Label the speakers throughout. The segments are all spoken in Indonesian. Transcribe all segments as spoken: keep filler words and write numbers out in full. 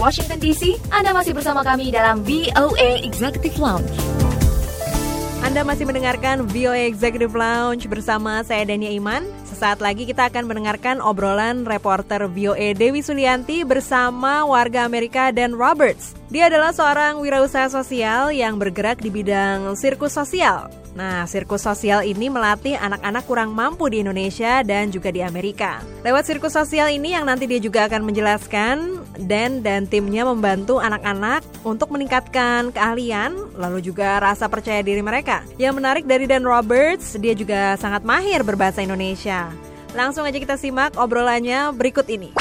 Speaker 1: Washington D C, Anda masih bersama kami dalam V O A Executive Lounge.
Speaker 2: Anda masih mendengarkan V O A Executive Lounge bersama saya Dania Iman. Sesaat lagi kita akan mendengarkan obrolan reporter V O A Dewi Sulianti bersama warga Amerika Dan Roberts. Dia adalah seorang wirausaha sosial yang bergerak di bidang sirkus sosial. Nah, sirkus sosial ini melatih anak-anak kurang mampu di Indonesia dan juga di Amerika. Lewat sirkus sosial ini yang nanti dia juga akan menjelaskan, Dan dan timnya membantu anak-anak untuk meningkatkan keahlian, lalu juga rasa percaya diri mereka. Yang menarik dari Dan Roberts, dia juga sangat mahir berbahasa Indonesia. Langsung aja kita simak obrolannya berikut ini.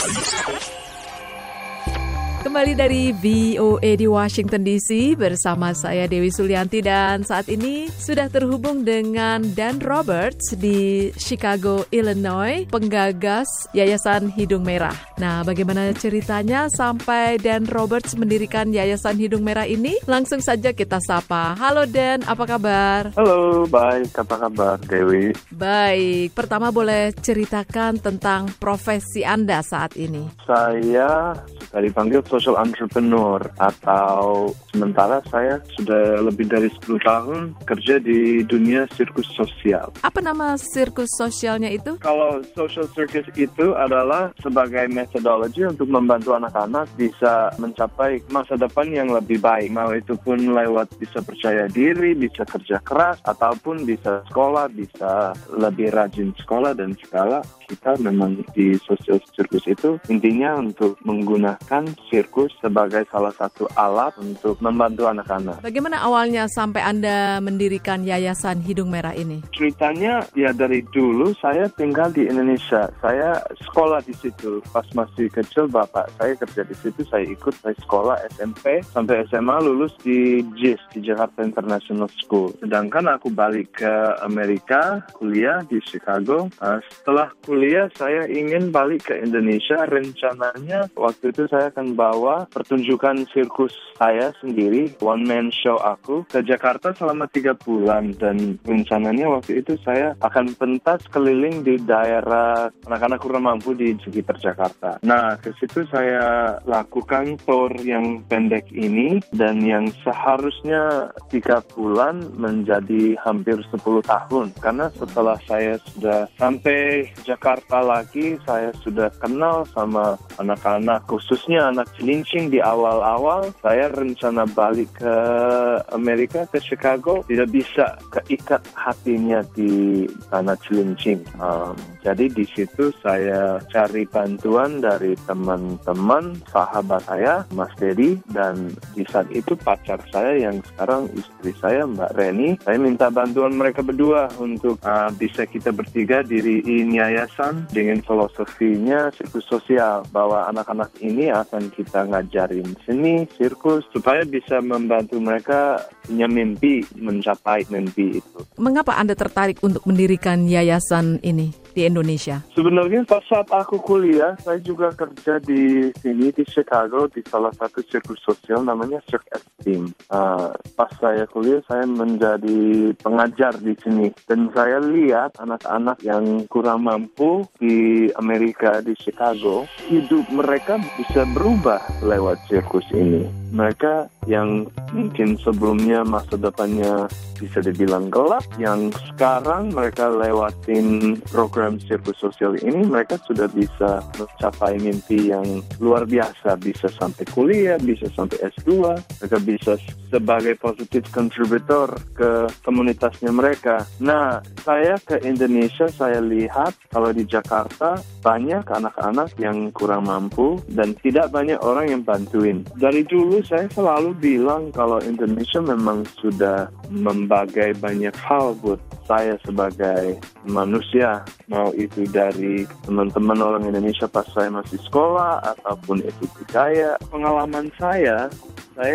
Speaker 2: Kembali dari V O A di Washington D C bersama saya Dewi Sulianti dan saat ini sudah terhubung dengan Dan Roberts di Chicago, Illinois, penggagas Yayasan Hidung Merah. Nah, bagaimana ceritanya sampai Dan Roberts mendirikan Yayasan Hidung Merah ini? Langsung saja kita sapa. Halo Dan, apa kabar?
Speaker 3: Halo, baik. Apa kabar Dewi?
Speaker 2: Baik. Pertama boleh ceritakan tentang profesi Anda saat ini?
Speaker 3: Saya suka dipanggil social entrepreneur, atau sementara saya sudah lebih dari sepuluh tahun kerja di dunia sirkus sosial.
Speaker 2: Apa nama sirkus sosialnya itu?
Speaker 3: Kalau social circus itu adalah sebagai metodologi untuk membantu anak-anak bisa mencapai masa depan yang lebih baik. Mau itu pun lewat bisa percaya diri, bisa kerja keras, ataupun bisa sekolah, bisa lebih rajin sekolah dan segala. Kita memang di social circus itu intinya untuk menggunakan sirkus sebagai salah satu alat untuk membantu anak-anak.
Speaker 2: Bagaimana awalnya sampai Anda mendirikan Yayasan Hidung Merah ini?
Speaker 3: Ceritanya ya dari dulu saya tinggal di Indonesia. Saya sekolah di situ. Pas masih kecil bapak saya kerja di situ. Saya ikut saya sekolah S M P sampai S M A, lulus di J I S, di Jakarta International School. Sedangkan aku balik ke Amerika, kuliah di Chicago. Uh, setelah kuliah saya ingin balik ke Indonesia. Rencananya waktu itu saya akan bawa pertunjukan sirkus saya sendiri, one man show aku, ke Jakarta selama tiga bulan. Dan rencananya waktu itu saya akan pentas keliling di daerah anak-anak kurang mampu di sekitar Jakarta. Nah, ke situ saya lakukan tour yang pendek ini, dan yang seharusnya tiga bulan menjadi hampir sepuluh tahun. Karena setelah saya sudah sampai Jakarta lagi, saya sudah kenal sama anak-anak, khususnya anak Cilincing di awal-awal. Saya rencana balik ke Amerika, ke Chicago, tidak bisa keikat hatinya di tanah Cilincing. Um, jadi di situ saya cari bantuan dari teman-teman sahabat saya, Mas Dedi, dan di saat itu pacar saya yang sekarang istri saya, Mbak Reni. Saya minta bantuan mereka berdua untuk uh, bisa kita bertiga diriin yayasan dengan filosofinya sirkus sosial, bahwa anak-anak ini akan kita ngajarin seni, sirkus, supaya bisa membantu mereka punya mimpi, mencapai mimpi itu.
Speaker 2: Mengapa Anda tertarik untuk mendirikan yayasan ini di Indonesia?
Speaker 3: Sebenarnya pas saat aku kuliah, saya juga kerja di sini, di Chicago, di salah satu sirkus sosial namanya Cirque Esteem. Uh, pas saya kuliah, saya menjadi pengajar di sini. Dan saya lihat anak-anak yang kurang mampu di Amerika, di Chicago, hidup mereka bisa berubah lewat sirkus ini. Mereka yang mungkin sebelumnya masa depannya bisa dibilang gelap, yang sekarang mereka lewatin program sirkus sosial ini, mereka sudah bisa mencapai mimpi yang luar biasa, bisa sampai kuliah, bisa sampai S dua, mereka bisa sebagai positive contributor ke komunitasnya mereka. Nah, saya ke Indonesia, saya lihat kalau di Jakarta banyak anak-anak yang kurang mampu dan tidak banyak orang yang bantuin. Dari dulu saya selalu bilang kalau Indonesia memang sudah membagai banyak hal buat saya sebagai manusia, mau itu dari teman-teman orang Indonesia pas saya masih sekolah ataupun itu budaya. Pengalaman saya, saya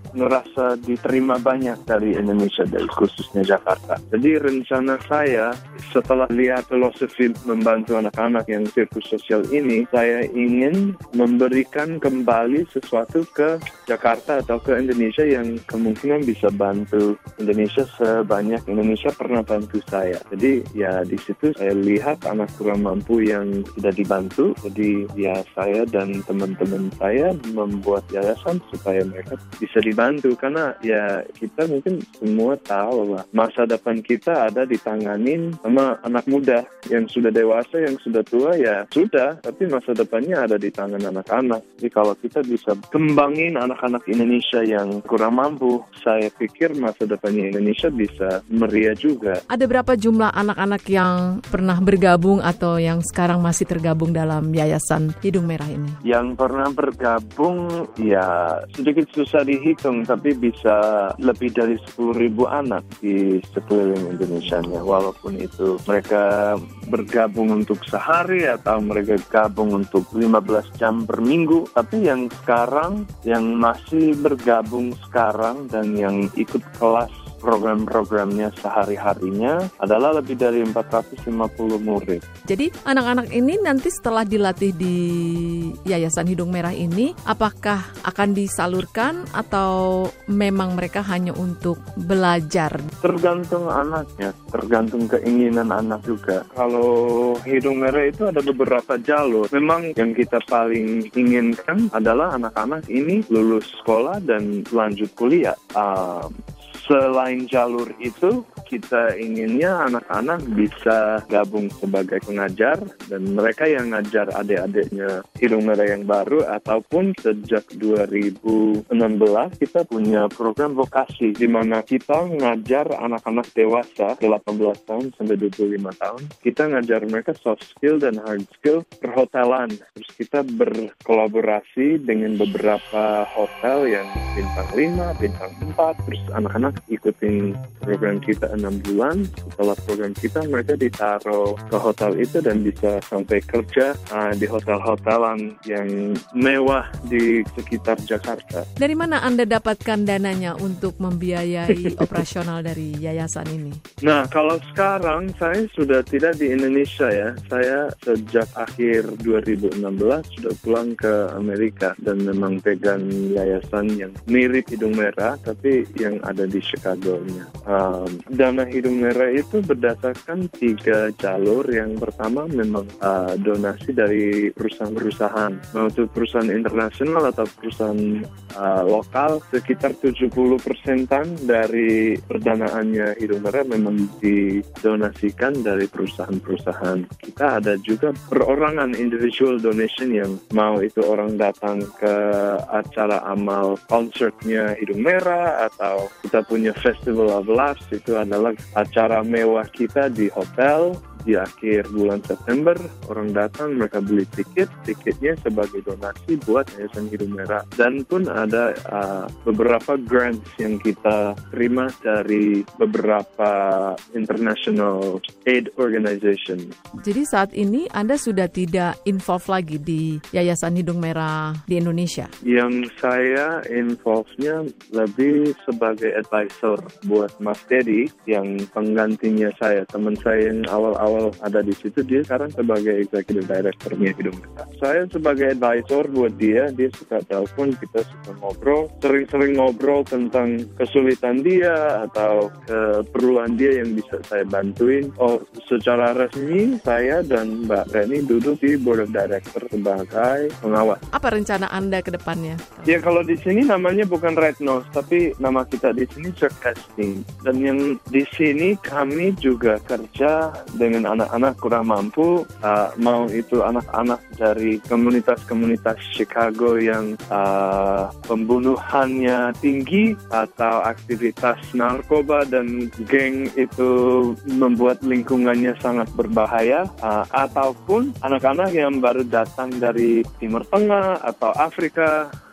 Speaker 3: ngerasa diterima banyak dari Indonesia, dari khususnya Jakarta. Jadi rencana saya setelah lihat filosofi membantu anak-anak yang sirkus sosial ini, saya ingin memberikan kembali sesuatu ke Jakarta atau ke Indonesia yang kemungkinan bisa bantu Indonesia sebanyak Indonesia pernah bantu saya. Jadi ya di situ saya lihat anak kurang mampu yang sudah dibantu. Jadi ya saya dan teman-teman saya membuat yayasan supaya mereka bisa dibantu, karena ya kita mungkin semua tahu lah masa depan kita ada ditanganin sama anak muda. Yang sudah dewasa, yang sudah tua ya sudah, tapi masa depannya ada di tangan anak-anak. Jadi kalau kita bisa kembangin anak-anak Indonesia yang kurang mampu, saya pikir masa depannya Indonesia bisa meriah juga.
Speaker 2: Ada berapa jumlah anak-anak yang pernah bergabung atau yang sekarang masih tergabung dalam Yayasan Hidung Merah ini?
Speaker 3: Yang pernah bergabung ya sedikit susah dihitung, tapi bisa lebih dari sepuluh ribu anak di sekeliling Indonesianya. Walaupun itu mereka bergabung untuk sehari atau mereka gabung untuk lima belas jam per minggu, tapi yang sekarang, yang masih bergabung sekarang dan yang ikut kelas program-programnya sehari-harinya adalah lebih dari empat ratus lima puluh murid.
Speaker 2: Jadi anak-anak ini nanti setelah dilatih di Yayasan Hidung Merah ini, apakah akan disalurkan atau memang mereka hanya untuk belajar?
Speaker 3: Tergantung anaknya, tergantung keinginan anak juga. Kalau Hidung Merah itu ada beberapa jalur. Memang yang kita paling inginkan adalah anak-anak ini lulus sekolah dan lanjut kuliah. Um, Selain jalur itu, kita inginnya anak-anak bisa gabung sebagai pengajar, dan mereka yang ngajar adik-adiknya Hidung Merah yang baru, ataupun sejak dua ribu enam belas kita punya program vokasi di mana kita ngajar anak-anak dewasa delapan belas tahun sampai dua puluh lima tahun. Kita ngajar mereka soft skill dan hard skill perhotelan. Terus kita berkolaborasi dengan beberapa hotel yang bintang lima, bintang empat. Terus anak-anak ikutin program kita enam bulan. Setelah program kita, mereka ditaruh ke hotel itu dan bisa sampai kerja uh, di hotel-hotelan yang mewah di sekitar Jakarta.
Speaker 2: Dari mana Anda dapatkan dananya untuk membiayai operasional dari yayasan ini?
Speaker 3: Nah, kalau sekarang saya sudah tidak di Indonesia ya. Saya sejak akhir dua ribu enam belas sudah pulang ke Amerika dan memang pegang yayasan yang mirip Hidung Merah, tapi yang ada di Chicago-nya. Um, dana Hidung Merah itu berdasarkan tiga jalur. Yang pertama memang uh, donasi dari perusahaan-perusahaan. Mau itu perusahaan internasional atau perusahaan uh, lokal, sekitar tujuh puluh persenan dari perdanaannya Hidung Merah memang didonasikan dari perusahaan-perusahaan. Kita ada juga perorangan individual donation yang mau itu orang datang ke acara amal konsertnya Hidung Merah, atau kita punya Festival of Laughs, itu adalah acara mewah kita di hotel. Di akhir bulan September, orang datang, mereka beli tiket, tiketnya sebagai donasi buat Yayasan Hidung Merah. Dan pun ada uh, beberapa grants yang kita terima dari beberapa international aid organization.
Speaker 2: Jadi saat ini Anda sudah tidak involve lagi di Yayasan Hidung Merah di Indonesia?
Speaker 3: Yang saya involve-nya lebih sebagai advisor buat Mas Dedi, yang penggantinya saya, teman saya yang awal-awal awal ada di situ, dia sekarang sebagai executive director-nya Hidung Merah. Saya sebagai advisor buat dia, dia suka telepon, kita suka ngobrol, sering-sering ngobrol tentang kesulitan dia atau keperluan dia yang bisa saya bantuin. Oh, secara resmi saya dan Mbak Reni duduk di board of director sebagai pengawas.
Speaker 2: Apa rencana Anda ke depannya?
Speaker 3: Ya, kalau di sini namanya bukan Red Nose, tapi nama kita di sini Circasting. Dan yang di sini kami juga kerja dengan anak-anak kurang mampu, uh, mau itu anak-anak dari komunitas-komunitas Chicago yang uh, pembunuhannya tinggi atau aktivitas narkoba dan geng itu membuat lingkungannya sangat berbahaya, uh, ataupun anak-anak yang baru datang dari Timur Tengah atau Afrika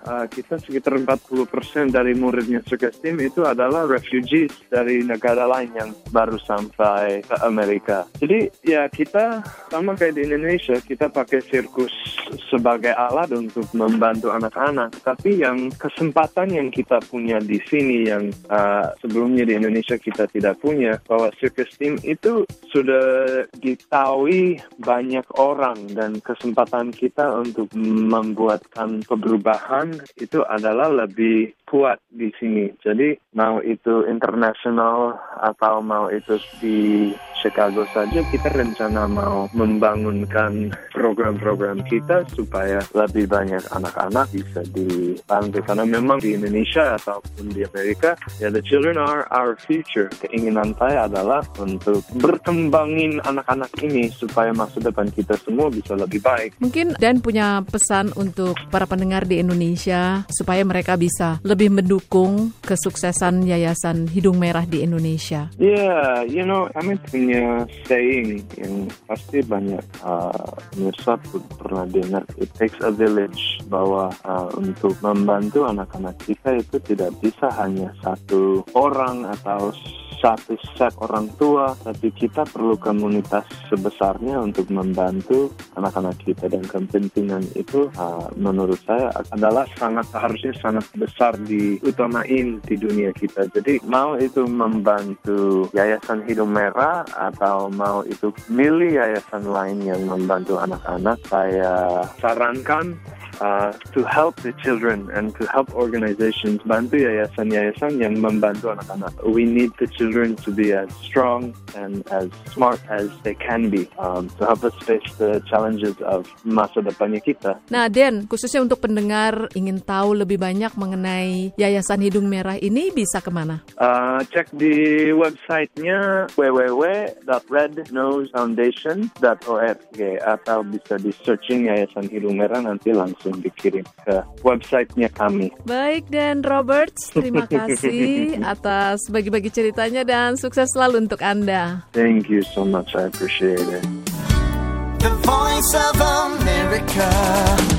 Speaker 3: uh, kita sekitar empat puluh persen dari muridnya Sukastim itu adalah refugees dari negara lain yang baru sampai ke Amerika. Jadi ya kita sama kayak di Indonesia, kita pakai sirkus sebagai alat untuk membantu anak-anak. Tapi yang kesempatan yang kita punya di sini yang uh, sebelumnya di Indonesia kita tidak punya, bahwa Sukastim itu sudah diketahui banyak orang, dan kesempatan kita untuk membuatkan perubahan itu adalah lebih kuat di sini. Jadi mau itu internasional atau mau itu di Chicago saja, kita rencana mau membangunkan program-program kita supaya lebih banyak anak-anak bisa dibantu. Karena memang di Indonesia ataupun di Amerika, ya the children are our future. Keinginan saya adalah untuk berkembangin anak-anak ini supaya masa depan kita semua bisa lebih baik.
Speaker 2: Mungkin Dan punya pesan untuk para pendengar di Indonesia supaya mereka bisa lebih mendukung kesuksesan Yayasan Hidung Merah di Indonesia.
Speaker 3: Yeah, you know, kami punya saying yang pasti banyak uh, pemirsa pernah dengar, it takes a village, bahwa uh, untuk membantu anak-anak kita itu tidak bisa hanya satu orang atau satu set orang tua, tapi kita perlu komunitas sebesarnya untuk membantu anak-anak kita, dan kepentingan itu uh, menurut saya adalah sangat harusnya sangat besar diutamain di dunia kita. Jadi mau itu membantu Yayasan Hidung Merah atau mau itu milih yayasan lain yang membantu anak-anak, saya sarankan Uh, to help the children and to help organizations, bantu yayasan-yayasan yang membantu anak-anak. We need the children to be as strong and as smart as they can be um, to help us face the challenges of masa depannya kita.
Speaker 2: Nah, Den, khususnya untuk pendengar ingin tahu lebih banyak mengenai Yayasan Hidung Merah ini, bisa kemana?
Speaker 3: Uh, cek di websitenya w w w dot red nose foundation dot org atau bisa di searching Yayasan Hidung Merah, nanti langsung dikirim ke websitenya kami.
Speaker 2: Baik, Dan Roberts, terima kasih atas bagi-bagi ceritanya dan sukses selalu untuk Anda.
Speaker 3: Thank you so much, I appreciate it.
Speaker 4: The Voice of America.